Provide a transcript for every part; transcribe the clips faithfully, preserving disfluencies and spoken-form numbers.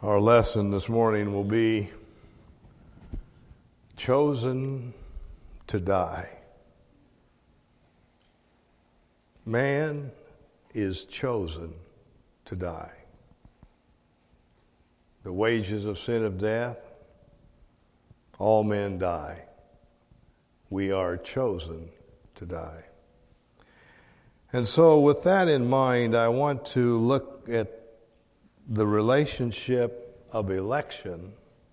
Our lesson this morning will be chosen to die. Man is chosen to die. The wages of sin of death, all men die. We are chosen to die. And so with that in mind, I want to look at the relationship of election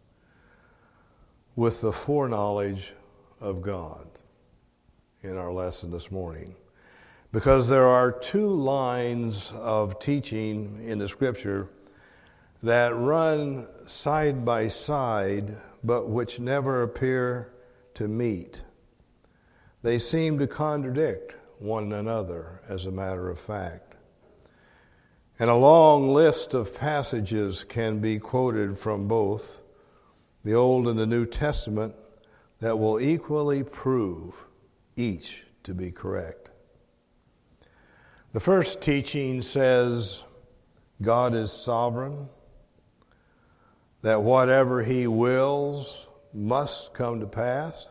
with the foreknowledge of God in our lesson this morning. Because there are two lines of teaching in the Scripture that run side by side, but which never appear to meet. They seem to contradict one another, as a matter of fact. And a long list of passages can be quoted from both the Old and the New Testament that will equally prove each to be correct. The first teaching says God is sovereign, that whatever He wills must come to pass,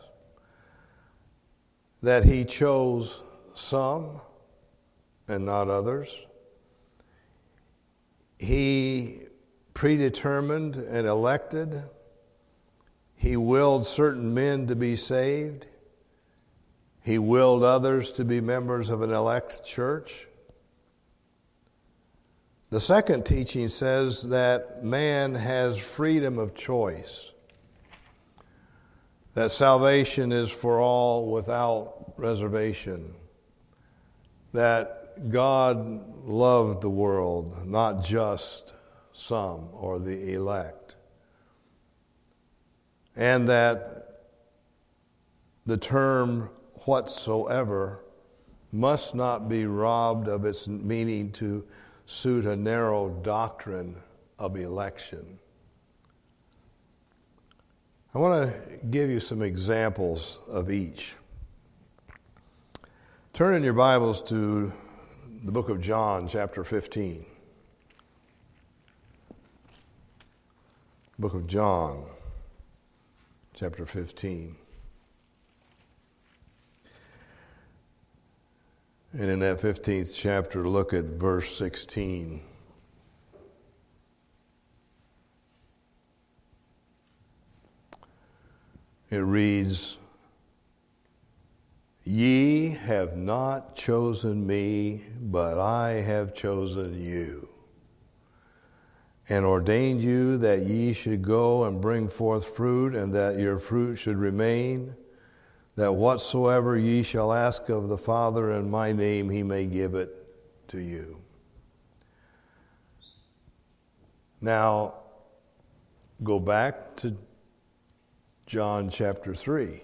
that He chose some and not others. He predetermined and elected. He willed certain men to be saved. He willed others to be members of an elect church. The second teaching says that man has freedom of choice, that salvation is for all without reservation, that God loved the world, not just some or the elect, and that the term whatsoever must not be robbed of its meaning to suit a narrow doctrine of election. I want to give you some examples of each. Turn in your Bibles to the book of John, chapter fifteen. Book of John, chapter fifteen. And in that fifteenth chapter, look at verse sixteen. It reads, "Ye have not chosen me, but I have chosen you, and ordained you that ye should go and bring forth fruit, and that your fruit should remain, that whatsoever ye shall ask of the Father in my name, He may give it to you." Now, go back to John chapter three.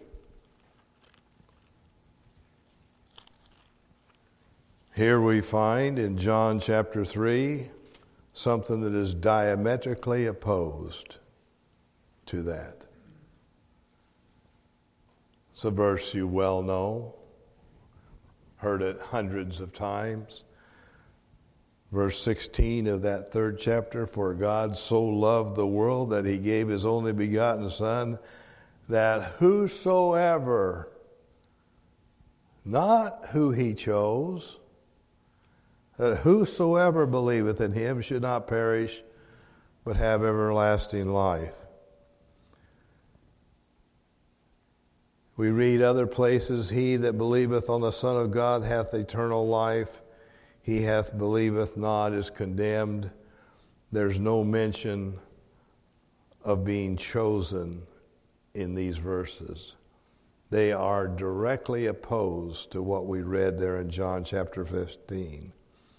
Here we find in John chapter three something that is diametrically opposed to that. It's a verse you well know, heard it hundreds of times. Verse sixteen of that third chapter, "For God so loved the world that He gave His only begotten Son, that whosoever," not who He chose, "that whosoever believeth in Him should not perish, but have everlasting life." We read other places, "He that believeth on the Son of God hath eternal life. He hath believeth not is condemned." There's no mention of being chosen in these verses. They are directly opposed to what we read there in John chapter fifteen.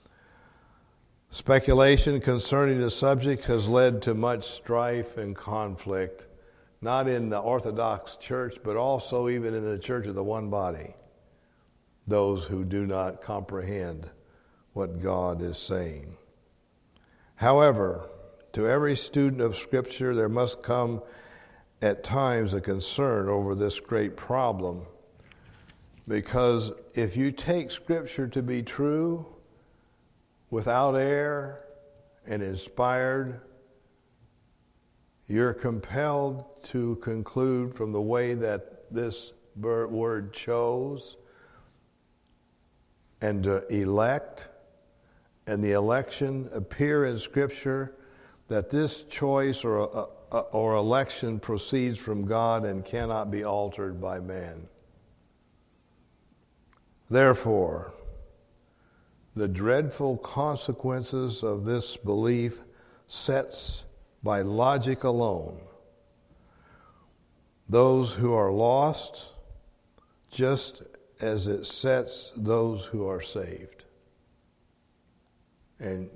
Speculation concerning the subject has led to much strife and conflict, not in the Orthodox Church, but also even in the Church of the One Body, those who do not comprehend what God is saying. However, to every student of Scripture, there must come at times a concern over this great problem, because if you take Scripture to be true, without error and inspired, you're compelled to conclude from the way that this word chose and to elect and the election appear in Scripture, that this choice or, uh, or election proceeds from God and cannot be altered by man. Therefore, the dreadful consequences of this belief sets by logic alone those who are lost, just as it sets those who are saved. And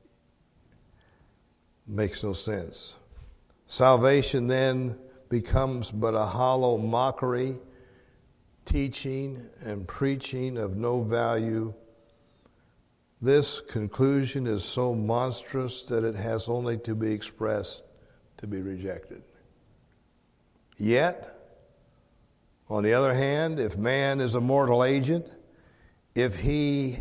makes no sense. Salvation then becomes but a hollow mockery, teaching and preaching of no value. This conclusion is so monstrous that it has only to be expressed to be rejected. Yet, on the other hand, if man is a mortal agent, if he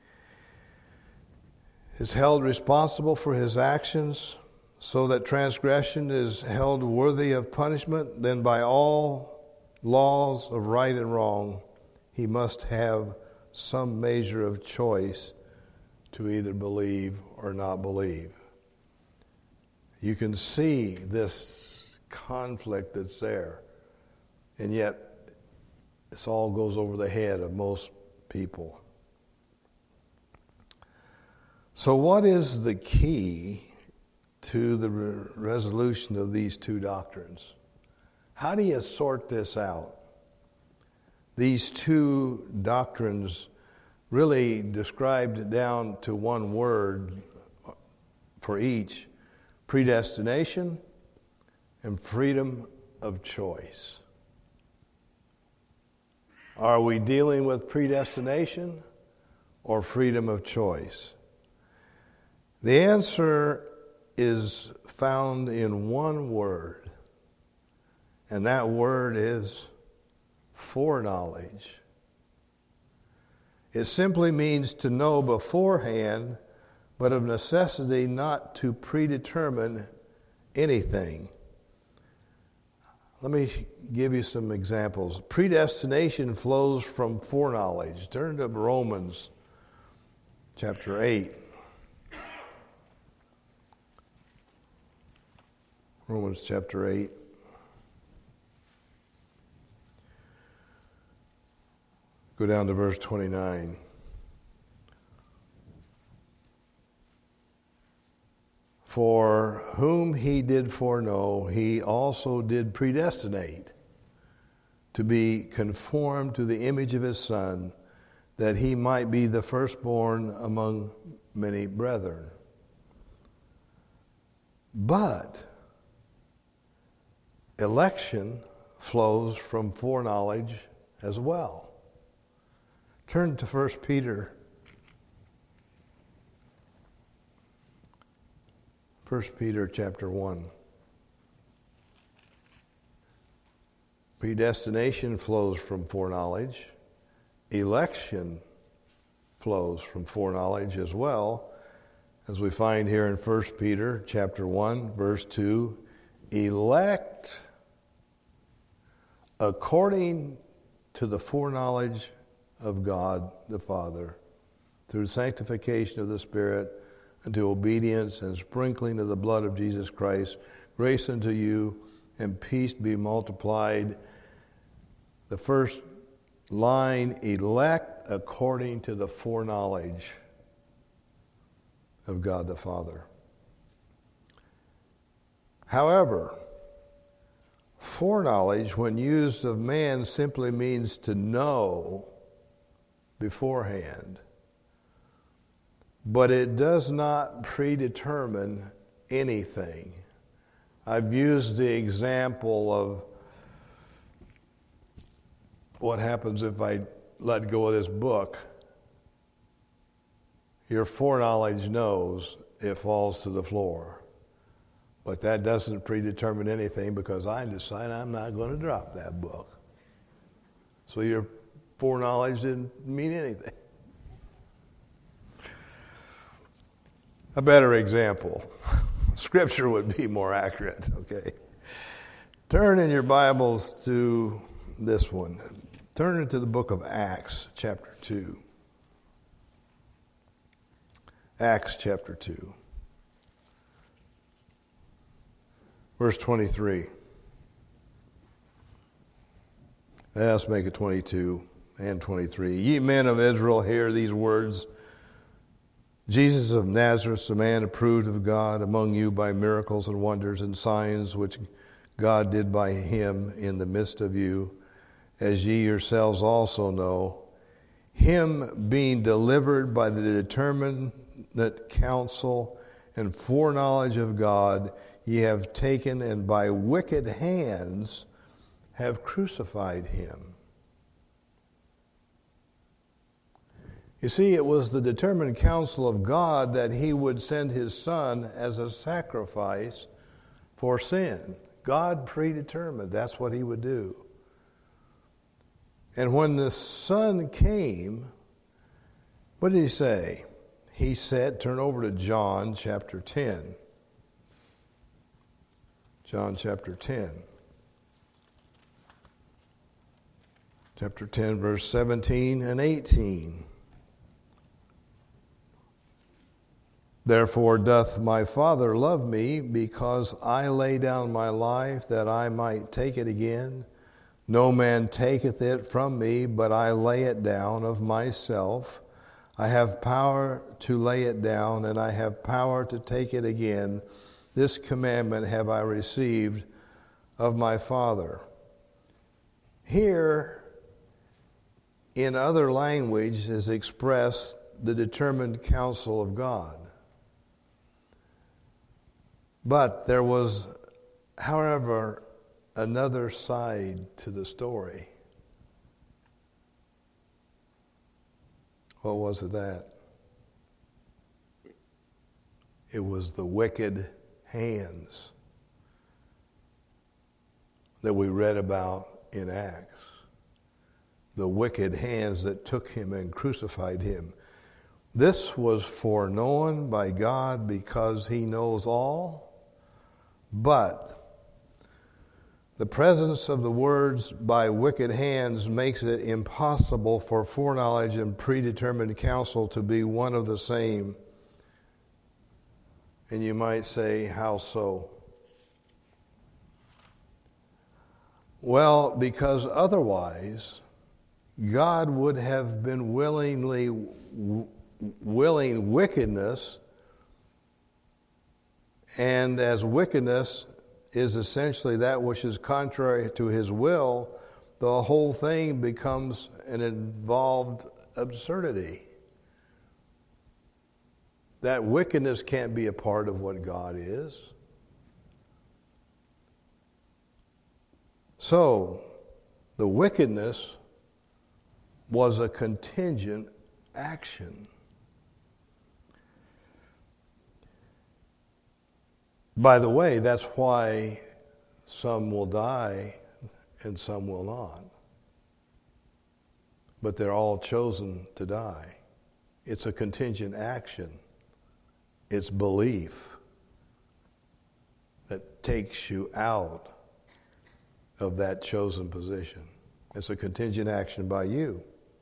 is held responsible for his actions so that transgression is held worthy of punishment, then by all laws of right and wrong, he must have some measure of choice to either believe or not believe. You can see this conflict that's there, and yet this all goes over the head of most people. So what is the key to the re- resolution of these two doctrines? How do you sort this out? These two doctrines really described down to one word for each: predestination and freedom of choice. Are we dealing with predestination or freedom of choice? The answer is found in one word, and that word is foreknowledge. It simply means to know beforehand, but of necessity not to predetermine anything. Let me give you some examples. Predestination flows from foreknowledge. Turn to Romans chapter eight. Romans chapter eight. Go down to verse twenty-nine. For whom he did foreknow, he also did predestinate to be conformed to the image of his Son, that he might be the firstborn among many brethren. But election flows from foreknowledge as well. Turn to First Peter. First Peter chapter one. Predestination flows from foreknowledge. Election flows from foreknowledge as well, as we find here in First Peter chapter one, verse two. Elect according to the foreknowledge of God the Father, through sanctification of the Spirit, unto obedience and sprinkling of the blood of Jesus Christ, grace unto you and peace be multiplied. The first line, elect according to the foreknowledge of God the Father. However, foreknowledge, when used of man, simply means to know beforehand. But it does not predetermine anything. I've used the example of what happens if I let go of this book. Your foreknowledge knows it falls to the floor. But that doesn't predetermine anything, because I decide I'm not going to drop that book. So your foreknowledge didn't mean anything. A better example. Scripture would be more accurate, okay? Turn in your Bibles to this one. Turn into the book of Acts, chapter two. Acts, chapter two. Verse twenty-three. Let's make it twenty-two and twenty-three. Ye men of Israel, hear these words. Jesus of Nazareth, a man approved of God among you by miracles and wonders and signs which God did by him in the midst of you, as ye yourselves also know, him being delivered by the determinate counsel and foreknowledge of God, ye have taken and by wicked hands have crucified him. You see, it was the determined counsel of God that he would send his Son as a sacrifice for sin. God predetermined that's what he would do. And when the Son came, what did he say? He said, turn over to John chapter ten. John chapter ten. Chapter ten, verse seventeen and eighteen. Therefore doth my Father love me, because I lay down my life that I might take it again. No man taketh it from me, but I lay it down of myself. I have power to lay it down, and I have power to take it again. This commandment have I received of my Father. Here, in other language, is expressed the determined counsel of God. But there was, however, another side to the story. What was it that? It was the wicked hands that we read about in Acts. The wicked hands that took him and crucified him. This was foreknown by God because he knows all. But the presence of the words by wicked hands makes it impossible for foreknowledge and predetermined counsel to be one of the same. And you might say, how so? Well, because otherwise, God would have been willingly w- willing wickedness. And as wickedness is essentially that which is contrary to his will, the whole thing becomes an involved absurdity. That wickedness can't be a part of what God is. So, the wickedness was a contingent action. By the way, that's why some will die and some will not. But they're all chosen to die. It's a contingent action. It's belief that takes you out of that chosen position. It's a contingent action by you.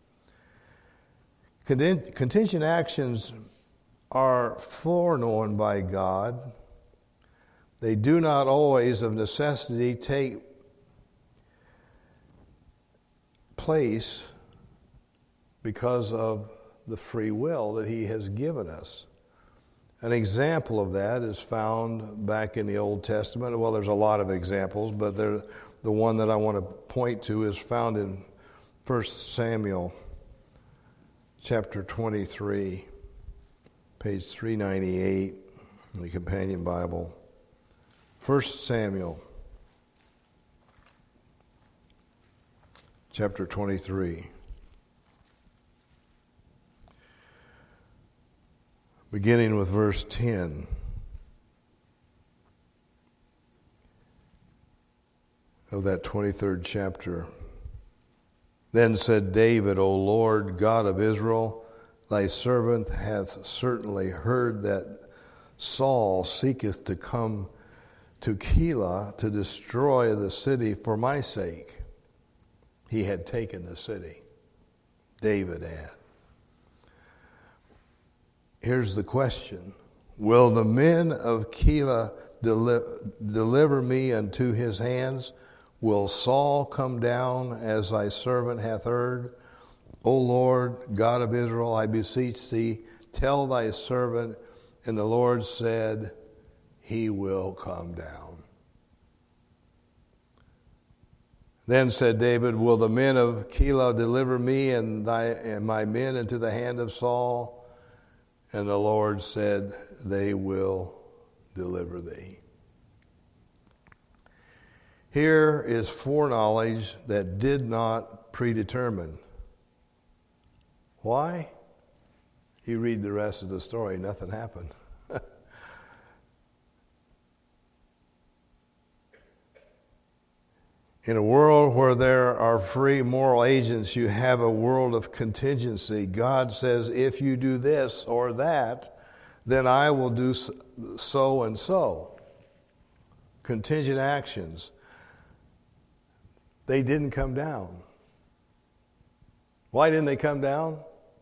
Contingent actions are foreknown by God. They do not always of necessity take place because of the free will that he has given us. An example of that is found back in the Old Testament. Well, there's a lot of examples, but there, the one that I want to point to is found in First Samuel chapter twenty-three, page three ninety-eight in the Companion Bible. First Samuel, chapter twenty-three. Beginning with verse ten. Of that twenty-third chapter. Then said David, O Lord God of Israel, thy servant hath certainly heard that Saul seeketh to come to Keilah to destroy the city for my sake. He had taken the city. David had. Here's the question. Will the men of Keilah deli- deliver me unto his hands? Will Saul come down as thy servant hath heard? O Lord, God of Israel, I beseech thee, tell thy servant. And the Lord said, he will come down. Then said David, will the men of Keilah deliver me and, thy, and my men into the hand of Saul? And the Lord said, they will deliver thee. Here is foreknowledge that did not predetermine. Why? You read the rest of the story, nothing happened. In a world where there are free moral agents, you have a world of contingency. God says, if you do this or that, then I will do so and so. Contingent actions. They didn't come down. Why didn't they come down?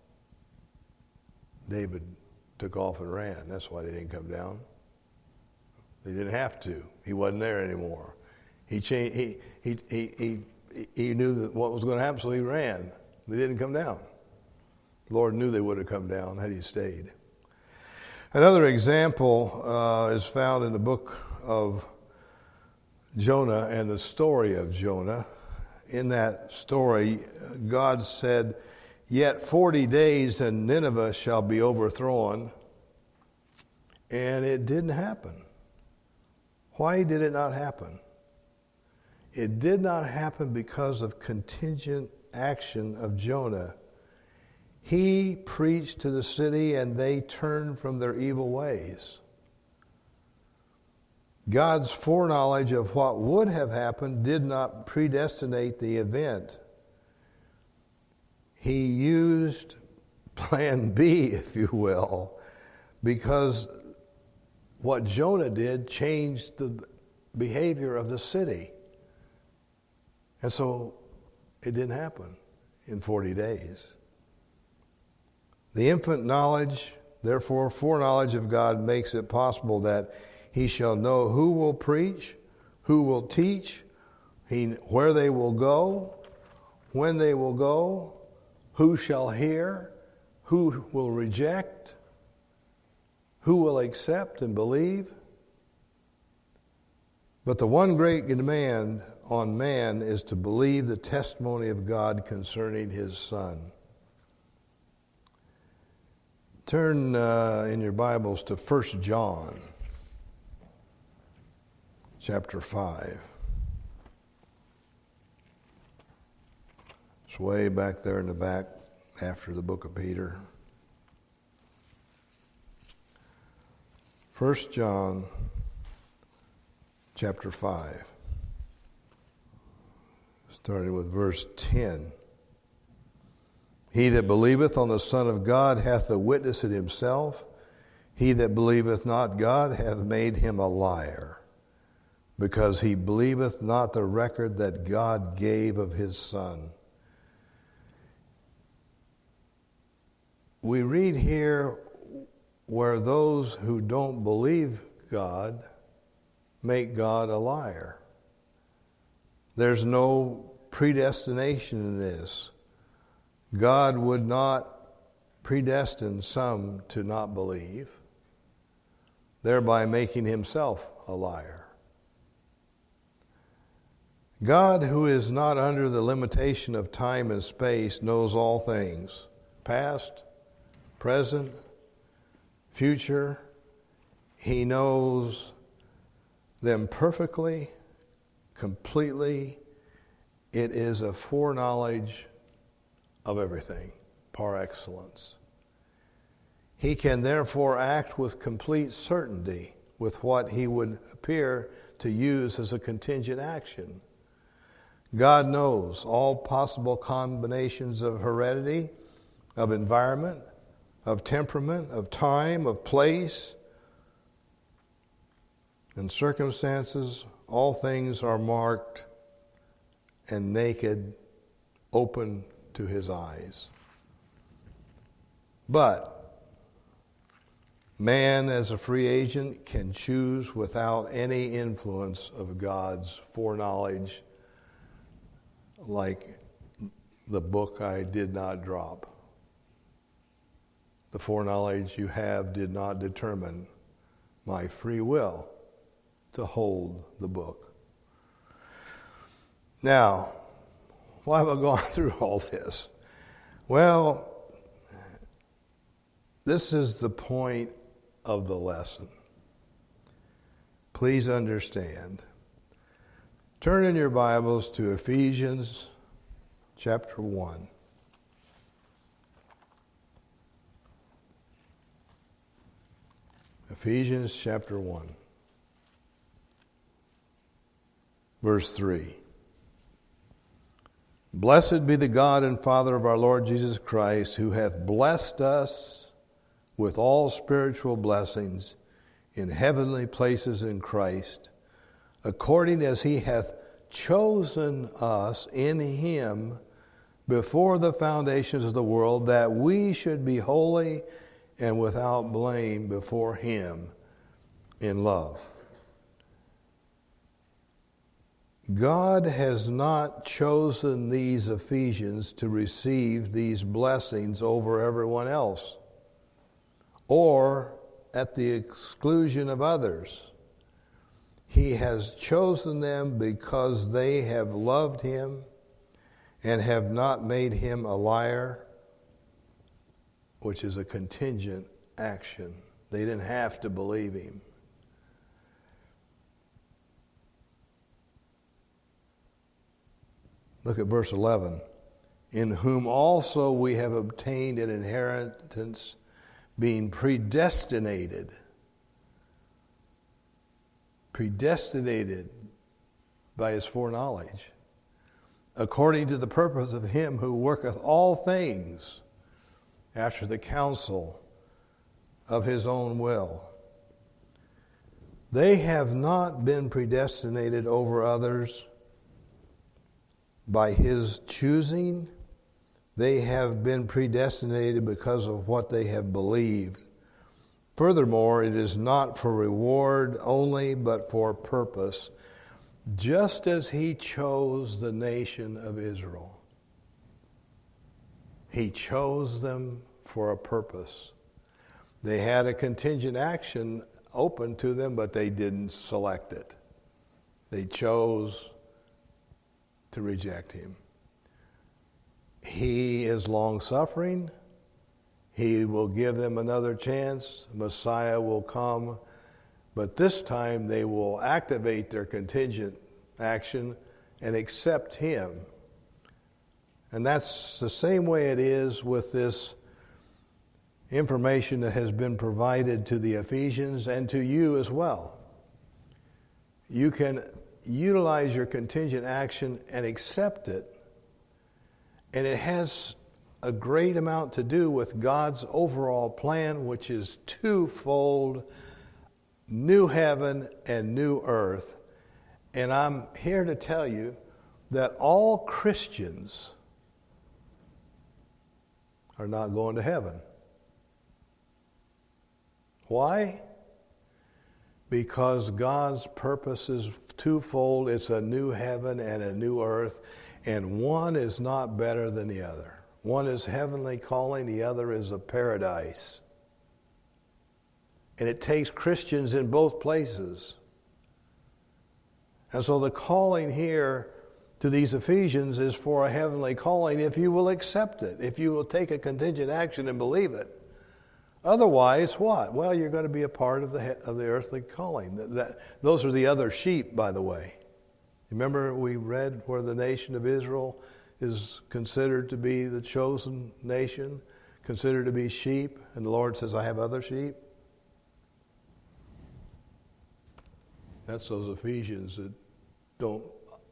David took off and ran. That's why they didn't come down. They didn't have to. He wasn't there anymore. He changed, he, he, he, he, he knew that what was going to happen, so he ran. They didn't come down. The Lord knew they would have come down had he stayed. Another example uh, is found in the book of Jonah and the story of Jonah. In that story, God said, yet forty days and Nineveh shall be overthrown. And it didn't happen. Why did it not happen? It did not happen because of contingent action of Jonah. He preached to the city and they turned from their evil ways. God's foreknowledge of what would have happened did not predestinate the event. He used plan B, if you will, because what Jonah did changed the behavior of the city. And so it didn't happen in forty days. The infinite knowledge, therefore foreknowledge of God, makes it possible that he shall know who will preach, who will teach, he, where they will go, when they will go, who shall hear, who will reject, who will accept and believe. But the one great demand on man is to believe the testimony of God concerning his Son. Turn uh, in your Bibles to First John, chapter five. It's way back there in the back after the book of Peter. First John, chapter five, starting with verse ten. He that believeth on the Son of God hath a witness in himself. He that believeth not God hath made him a liar, because he believeth not the record that God gave of his Son. We read here where those who don't believe God make God a liar. There's no predestination in this. God would not predestine some to not believe, thereby making himself a liar. God, who is not under the limitation of time and space, knows all things, past, present, future. He knows them perfectly, completely. It is a foreknowledge of everything, par excellence. He can therefore act with complete certainty with what he would appear to use as a contingent action. God knows all possible combinations of heredity, of environment, of temperament, of time, of place, and circumstances, all things are marked and naked, open to his eyes. But man, as a free agent, can choose without any influence of God's foreknowledge, like the book I did not drop. The foreknowledge you have did not determine my free will to hold the book. Now, why have I gone through all this? Well, this is the point of the lesson. Please understand. Turn in your Bibles to Ephesians chapter one. Ephesians chapter one, verse three. Blessed be the God and Father of our Lord Jesus Christ, who hath blessed us with all spiritual blessings in heavenly places in Christ, according as he hath chosen us in him before the foundations of the world, that we should be holy and without blame before him in love. God has not chosen these Ephesians to receive these blessings over everyone else, or at the exclusion of others. He has chosen them because they have loved him and have not made him a liar, which is a contingent action. They didn't have to believe him. Look at verse eleven. In whom also we have obtained an inheritance, being predestinated. Predestinated by his foreknowledge, according to the purpose of him who worketh all things after the counsel of his own will. They have not been predestinated over others by his choosing. They have been predestinated because of what they have believed. Furthermore, it is not for reward only, but for purpose, just as he chose the nation of Israel. He chose them for a purpose. They had a contingent action open to them, but they didn't select it. They chose to reject him. He is long-suffering. He will give them another chance. Messiah will come. But this time they will activate their contingent action and accept him. And that's the same way it is with this information that has been provided to the Ephesians and to you as well. You can utilize your contingent action and accept it, and it has a great amount to do with God's overall plan, which is twofold: new heaven and new earth. And I'm here to tell you that all Christians are not going to heaven. Why? Because God's purpose is twofold. It's a new heaven and a new earth, and one is not better than the other. One is heavenly calling, the other is a paradise. And it takes Christians in both places. And so the calling here to these Ephesians is for a heavenly calling if you will accept it, if you will take a contingent action and believe it. Otherwise, what? Well, you're going to be a part of the of the earthly calling. That, that, those are the other sheep, by the way. Remember we read where the nation of Israel is considered to be the chosen nation, considered to be sheep, and the Lord says, I have other sheep. That's those Ephesians that don't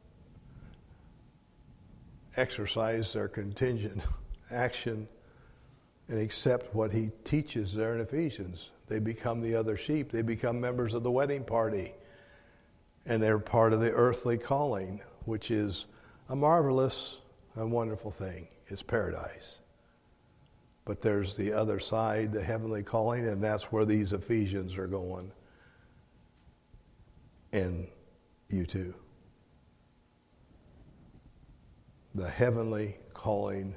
exercise their contingent action and accept what he teaches there in Ephesians. They become the other sheep. They become members of the wedding party. And they're part of the earthly calling, which is a marvelous and wonderful thing. It's paradise. But there's the other side, the heavenly calling, and that's where these Ephesians are going. And you too. The heavenly calling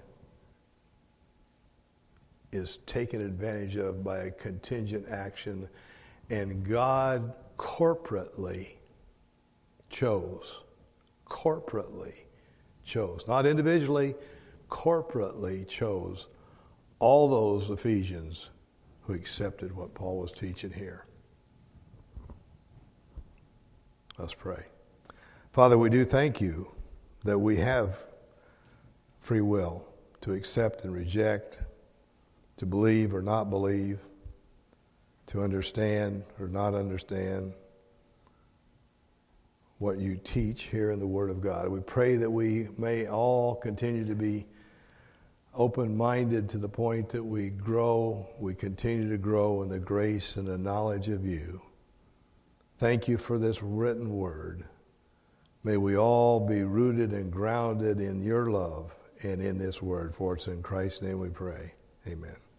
is taken advantage of by a contingent action, and God corporately chose, corporately chose, not individually, corporately chose all those Ephesians who accepted what Paul was teaching here. Let's pray. Father, we do thank you that we have free will to accept and reject, to believe or not believe, to understand or not understand what you teach here in the Word of God. We pray that we may all continue to be open-minded to the point that we grow, we continue to grow in the grace and the knowledge of you. Thank you for this written word. May we all be rooted and grounded in your love and in this word. For it's in Christ's name we pray. Amen.